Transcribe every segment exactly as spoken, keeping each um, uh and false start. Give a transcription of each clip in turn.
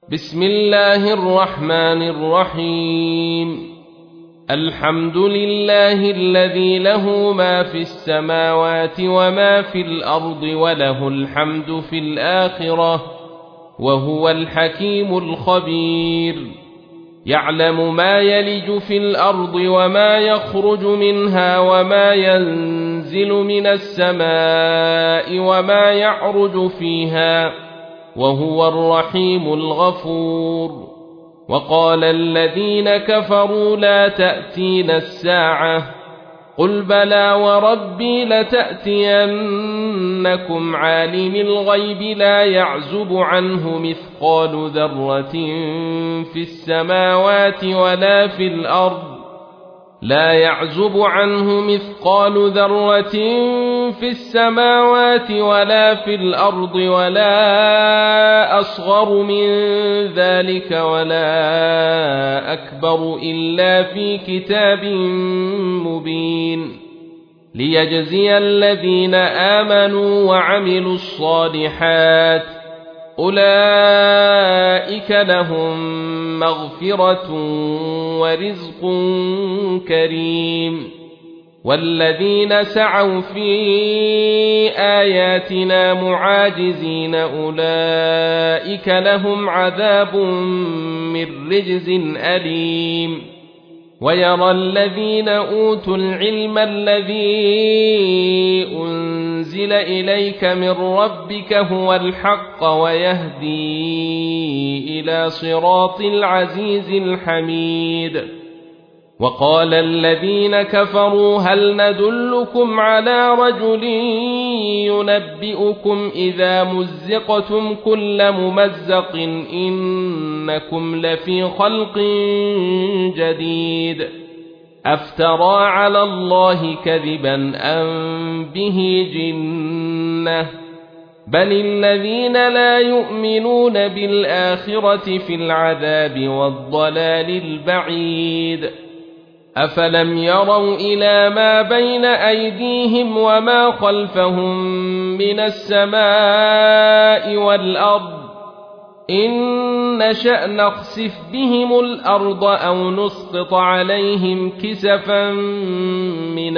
بسم الله الرحمن الرحيم. الحمد لله الذي له ما في السماوات وما في الأرض وله الحمد في الآخرة وهو الحكيم الخبير. يعلم ما يلج في الأرض وما يخرج منها وما ينزل من السماء وما يعرج فيها وهو الرحيم الغفور. وقال الذين كفروا لا تأتينا الساعة قل بلى وربي لتأتينكم عالم الغيب لا يعزب عنه مثقال ذرة في السماوات ولا في الأرض لا يعزب عنه مثقال ذرة في السماوات ولا في الأرض ولا أصغر من ذلك ولا أكبر إلا في كتاب مبين ليجزي الذين آمنوا وعملوا الصالحات أولئك لهم مغفرة ورزق كريم. والذين سعوا في آياتنا معاجزين أولئك لهم عذاب من رجز أليم. ويرى الذين أوتوا العلم الذي أنزل إليك من ربك هو الحق ويهدي إلى صراط العزيز الحميد. وقال الذين كفروا هل ندلكم على رجل ينبئكم إذا مزقتم كل ممزق إنكم لفي خلق جديد أفترى على الله كذبا أم به جنة بل الذين لا يؤمنون بالآخرة في العذاب والضلال البعيد. أفلم يروا إلى ما بين أيديهم وما خلفهم من السماء والأرض إن نشأ نخسف بهم الأرض أو نسقط عليهم كسفا من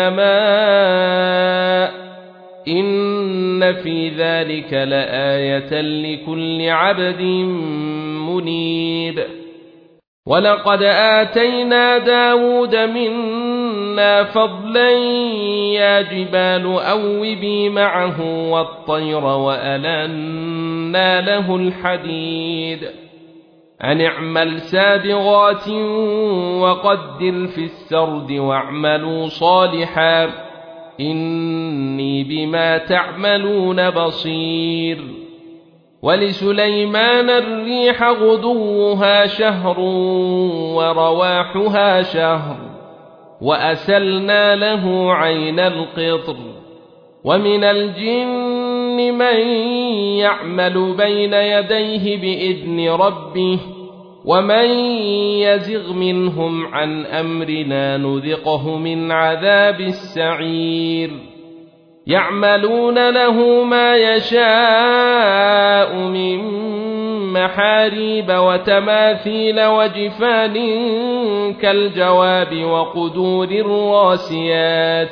السماء إن في ذلك لآية لكل عبد منيب. ولقد آتينا داود منا فضلا يا جبال أوبي معه والطير وألنا له الحديد أن اعمل سابغات وقدر في السرد واعملوا صالحا إني بما تعملون بصير. ولسليمان الريح غدوها شهر ورواحها شهر وأسلنا له عين القطر. ومن الجن من يعمل بين يديه بإذن ربه ومن يزغ منهم عن أمرنا نذقه من عذاب السعير. يعملون له ما يشاء من محاريب وتماثيل وجفان كالجواب وقدور الراسيات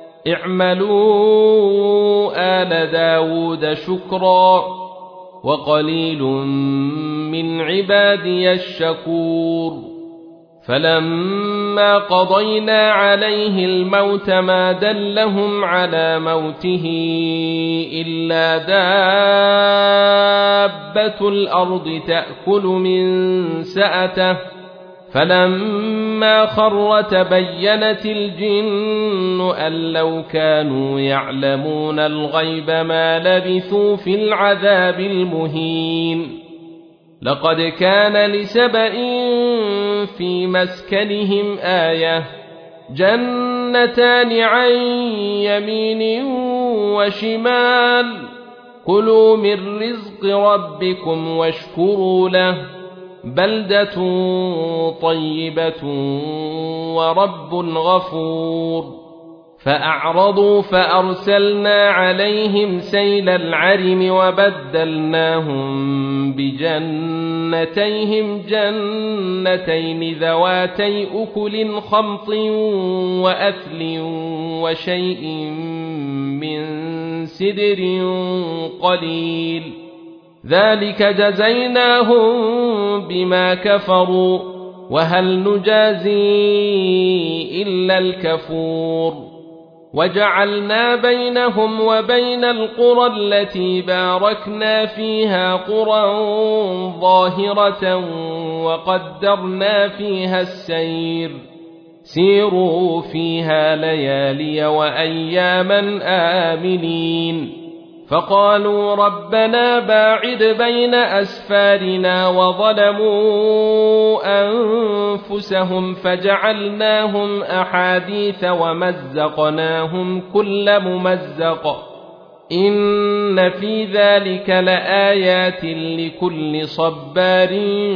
اعملوا آل داود شكرا وقليل من عبادي الشكور. فلما قضينا عليه الموت ما دلهم على موته إلا دابة الأرض تأكل من سأته فلما خر تبينت الجن أن لو كانوا يعلمون الغيب ما لبثوا في العذاب المهين. لقد كان لسبإ في مسكنهم آية جنتان عن يمين وشمال كلوا من رزق ربكم واشكروا له بلدة طيبة ورب غفور. فأعرضوا فأرسلنا عليهم سيل العرم وبدلناهم بجنتيهم جنتين ذواتي أكل خمط وأثل وشيء من سدر قليل ذلك جزيناهم بما كفروا وهل نجازي إلا الكفور وجعلنا بينهم وبين القرى التي باركنا فيها قرى ظاهرة وقدرنا فيها السير سيروا فيها ليالي وأياما آمنين فقالوا ربنا باعد بين أسفارنا وظلموا أنفسهم فجعلناهم أحاديث ومزقناهم كل ممزق إن في ذلك لآيات لكل صبار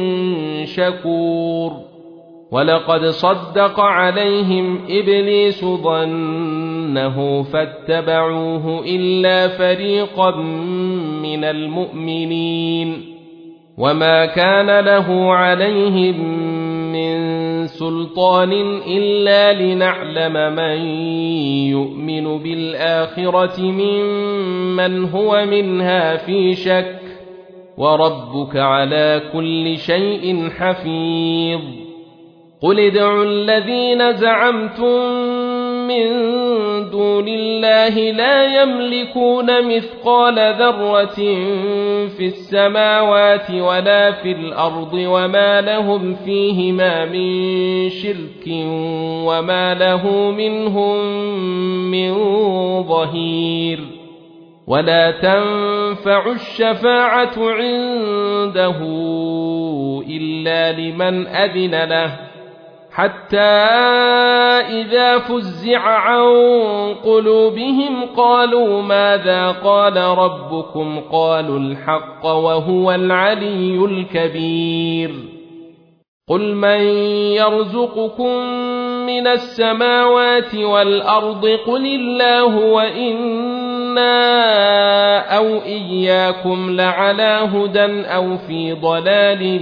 شكور ولقد صدق عليهم إبليس ظنه فاتبعوه إلا فريقا من المؤمنين وما كان له عليهم من سلطان إلا لنعلم من يؤمن بالآخرة ممن هو منها في شك وربك على كل شيء حفيظ قل ادعوا الذين زعمتم من دون الله لا يملكون مثقال ذرة في السماوات ولا في الأرض وما لهم فيهما من شرك وما له منهم من ظهير ولا تنفع الشفاعة عنده إلا لمن أذن له حتى إذا فزع عن قلوبهم قالوا ماذا قال ربكم قالوا الحق وهو العلي الكبير قل من يرزقكم من السماوات والأرض قل الله وإنا أو إياكم لعلى هدى أو في ضلال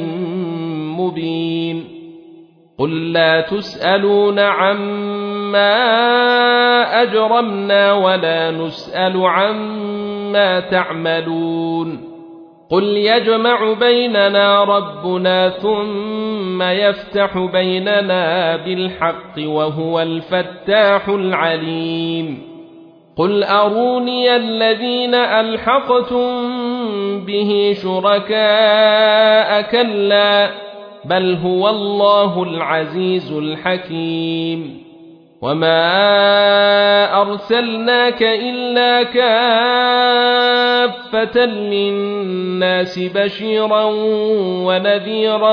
مبين قل لا تسألون عما أجرمنا ولا نسأل عما تعملون قل يجمع بيننا ربنا ثم يفتح بيننا بالحق وهو الفتاح العليم قل أروني الذين ألحقتم به شركاء كلا بل هو الله العزيز الحكيم وما أرسلناك إلا كافة للناس بشيرا ونذيرا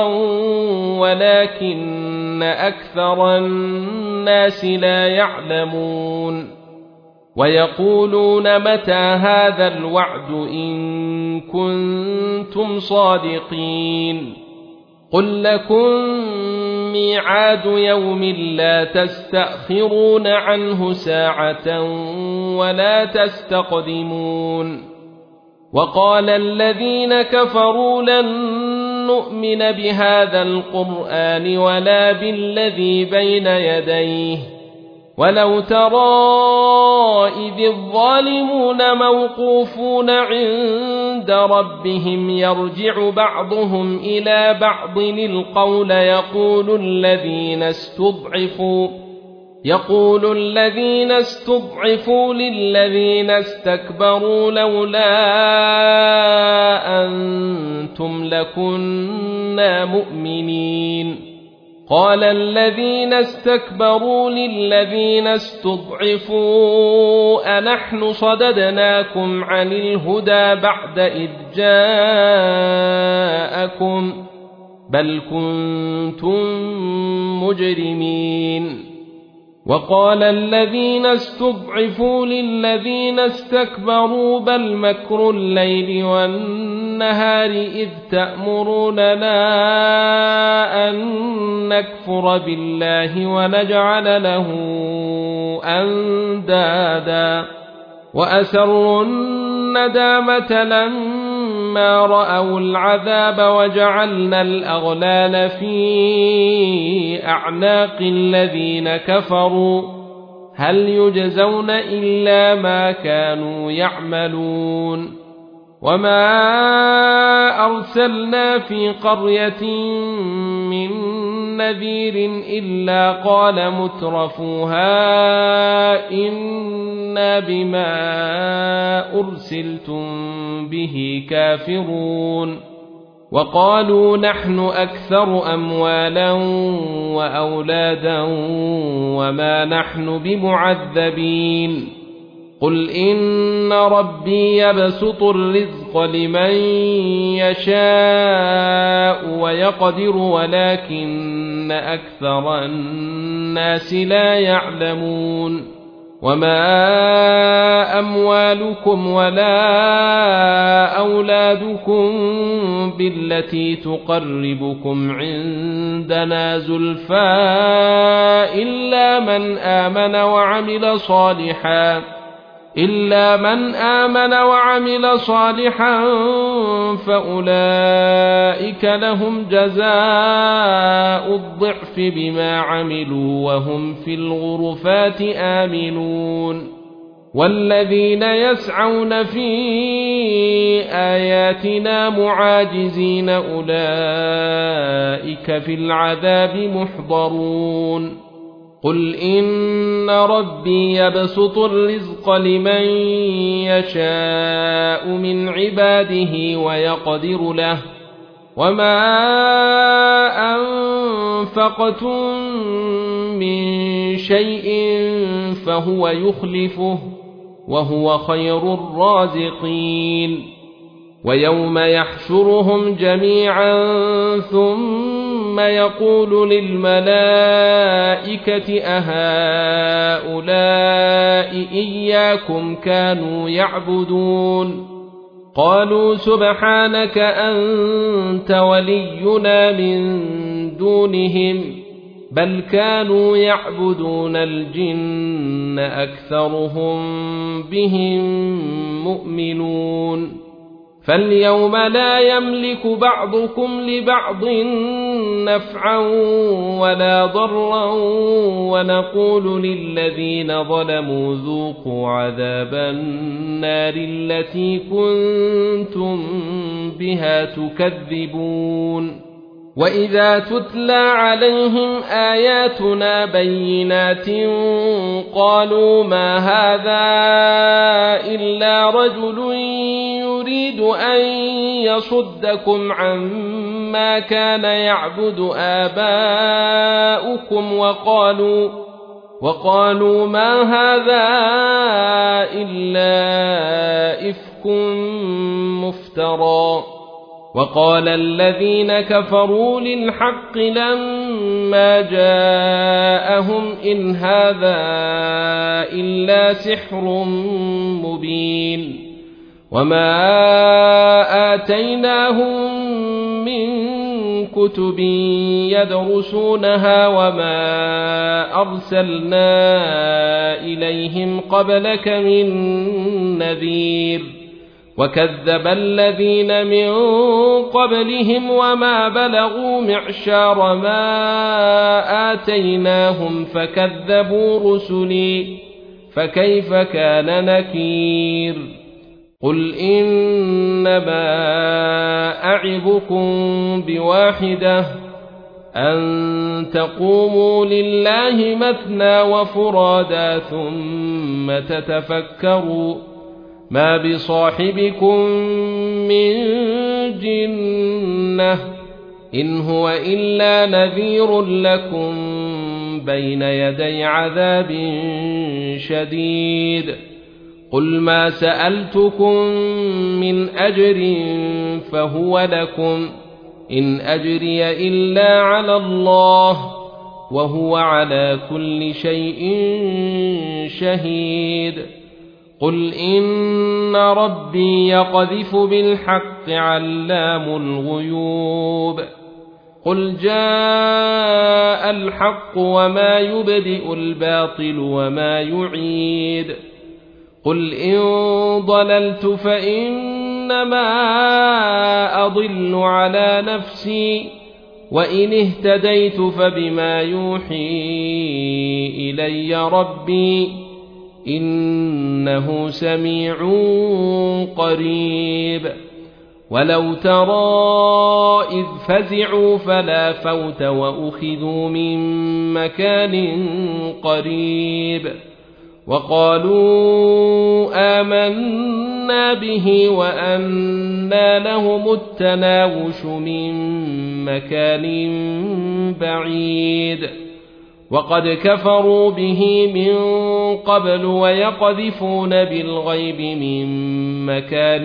ولكن أكثر الناس لا يعلمون ويقولون متى هذا الوعد إن كنتم صادقين قل لكم ميعاد يوم لا تستأخرون عنه ساعة ولا تستقدمون وقال الذين كفروا لن نؤمن بهذا القرآن ولا بالذي بين يديه ولو ترى إذ الظالمون موقوفون عند ربهم يرجع بعضهم إلى بعض القول يقول الذين استضعفوا يقول الذين استضعفوا للذين استكبروا لولا أنتم لكنا مؤمنين قال الذين استكبروا للذين استضعفوا أنحن صددناكم عن الهدى بعد إذ جاءكم بل كنتم مجرمين وقال الذين استضعفوا للذين استكبروا بل مكر الليل والنهار إذ تأمروننا أن نكفر بالله ونجعل له أندادا وأسروا الندامة لما فلما رأوا العذاب وجعلنا الأغلال في أعناق الذين كفروا هل يجزون إلا ما كانوا يعملون وما أرسلنا في قرية من نذير إلا قال مترفوها إنا بما أرسلتم به كافرون وقالوا نحن أكثر أموالا وأولادا وما نحن بمعذبين قل إن ربي يبسط الرزق لمن يشاء ويقدر ولكن أكثر الناس لا يعلمون وما أموالكم ولا أولادكم بالتي تقربكم عندنا زلفى إلا من آمن وعمل صالحا إلا من آمن وعمل صالحا فأولئك لهم جزاء الضعف بما عملوا وهم في الغرفات آمنون والذين يسعون في آياتنا معاجزين أولئك في العذاب محضرون قل إن ربي يبسط الرزق لمن يشاء من عباده ويقدر له وما أنفقتم من شيء فهو يخلفه وهو خير الرازقين ويوم يحشرهم جميعا ثم يقول للملائكة أهؤلاء إياكم كانوا يعبدون قالوا سبحانك أنت ولينا من دونهم بل كانوا يعبدون الجن أكثرهم بهم مؤمنون فاليوم لا يملك بعضكم لبعض نفعا ولا ضرا ونقول للذين ظلموا ذوقوا عذاب النار التي كنتم بها تكذبون وإذا تتلى عليهم آياتنا بينات قالوا ما هذا إلا رجل يريد أن يصدكم عما كان يعبد آباؤكم وقالوا وقالوا ما هذا إلا إفك مفترى وقال الذين كفروا للحق لما جاءهم إن هذا إلا سحر مبين وما آتيناهم من كتب يدرسونها وما أرسلنا إليهم قبلك من نذير وكذب الذين من قبلهم وما بلغوا معشار ما آتيناهم فكذبوا رسلي فكيف كان نكير قل إنما أعظكم بواحدة أن تقوموا لله مثنى وفرادا ثم تتفكروا ما بصاحبكم من جنة إن هو إلا نذير لكم بين يدي عذاب شديد قل ما سألتكم من أجر فهو لكم إن أجري إلا على الله وهو على كل شيء شهيد قل إن ربي يقذف بالحق علام الغيوب قل جاء الحق وما يبدئ الباطل وما يعيد قل إن ضللت فإن إنما أضل على نفسي وإن اهتديت فبما يوحي إلي ربي إنه سميع قريب ولو ترى إذ فزعوا فلا فوت وأخذوا من مكان قريب وقالوا آمنا به وأنى لهم التناوش من مكان بعيد وقد كفروا به من قبل ويقذفون بالغيب من مكان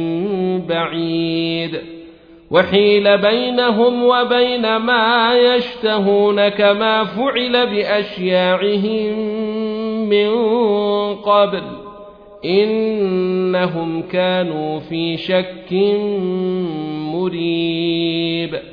بعيد وحيل بينهم وبين ما يشتهون كما فعل بأشياعهم من قبل إنهم كانوا في شك مريب